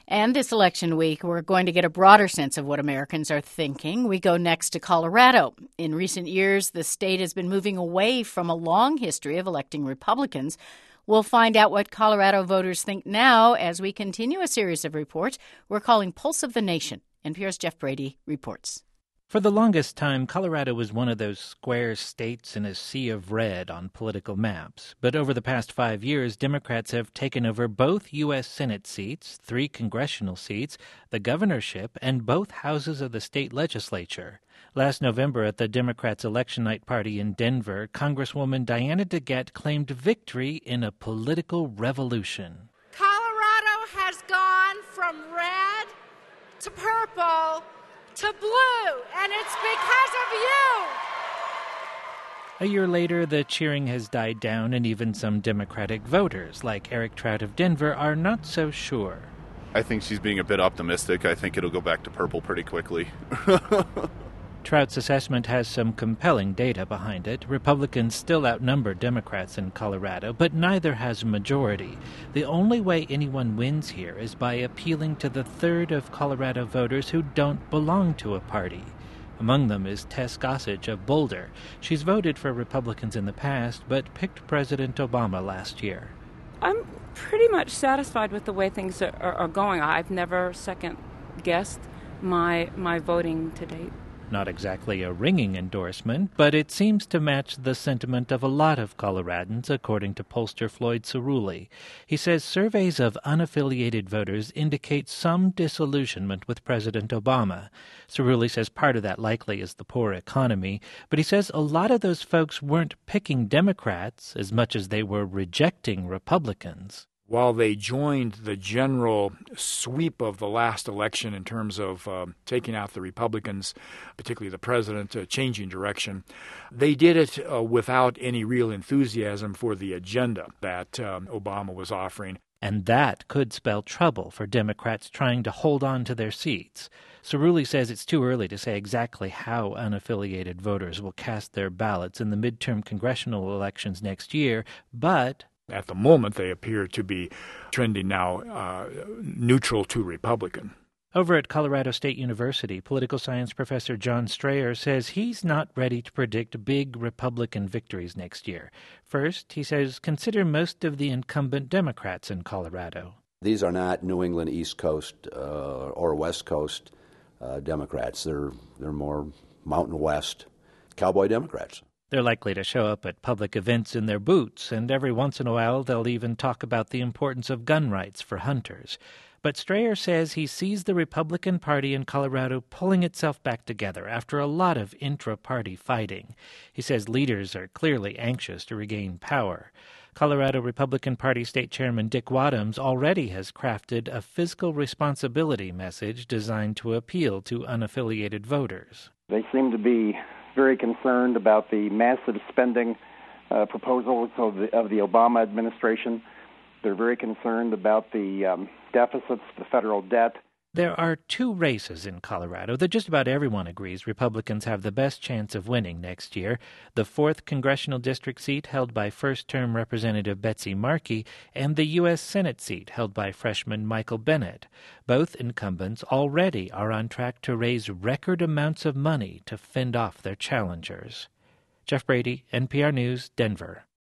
And this election week, we're going to get a broader sense of what Americans are thinking. We go next to Colorado. In recent years, the state has been moving away from a long history of electing Republicans. We'll find out what Colorado voters think now as we continue a series of reports we're calling Pulse of the Nation. NPR's Jeff Brady reports. For the longest time, Colorado was one of those square states in a sea of red on political maps. But over the past 5 years, Democrats have taken over both U.S. Senate seats, 3 congressional seats, the governorship, and both houses of the state legislature. Last November at the Democrats' election night party in Denver, Congresswoman Diana DeGette claimed victory in a political revolution. Colorado has gone from red to purple to blue, and it's because of you. A year later, the cheering has died down, and even some Democratic voters, like Eric Trout of Denver, are not so sure. I think she's being a bit optimistic. I think it'll go back to purple pretty quickly. Trout's assessment has some compelling data behind it. Republicans still outnumber Democrats in Colorado, but neither has a majority. The only way anyone wins here is by appealing to the third of Colorado voters who don't belong to a party. Among them is Tess Gossage of Boulder. She's voted for Republicans in the past, but picked President Obama last year. I'm pretty much satisfied with the way things are going. I've never second-guessed my voting to date. Not exactly a ringing endorsement, but it seems to match the sentiment of a lot of Coloradans, according to pollster Floyd Cerulli. He says surveys of unaffiliated voters indicate some disillusionment with President Obama. Cerulli says part of that likely is the poor economy, but he says a lot of those folks weren't picking Democrats as much as they were rejecting Republicans. While they joined the general sweep of the last election in terms of taking out the Republicans, particularly the president, changing direction, they did it without any real enthusiasm for the agenda that Obama was offering. And that could spell trouble for Democrats trying to hold on to their seats. Cerulli says it's too early to say exactly how unaffiliated voters will cast their ballots in the midterm congressional elections next year, but at the moment, they appear to be trending now neutral to Republican. Over at Colorado State University, political science professor John Strayer says he's not ready to predict big Republican victories next year. First, he says, consider most of the incumbent Democrats in Colorado. These are not New England East Coast or West Coast Democrats. They're more Mountain West cowboy Democrats. They're likely to show up at public events in their boots, and every once in a while they'll even talk about the importance of gun rights for hunters. But Strayer says he sees the Republican Party in Colorado pulling itself back together after a lot of intra-party fighting. He says leaders are clearly anxious to regain power. Colorado Republican Party State Chairman Dick Wadhams already has crafted a fiscal responsibility message designed to appeal to unaffiliated voters. They seem to be very concerned about the massive spending proposals of the Obama administration. They're very concerned about the deficits, the federal debt. There are 2 races in Colorado that just about everyone agrees Republicans have the best chance of winning next year. The 4th congressional district seat held by first-term Representative Betsy Markey and the U.S. Senate seat held by freshman Michael Bennet. Both incumbents already are on track to raise record amounts of money to fend off their challengers. Jeff Brady, NPR News, Denver.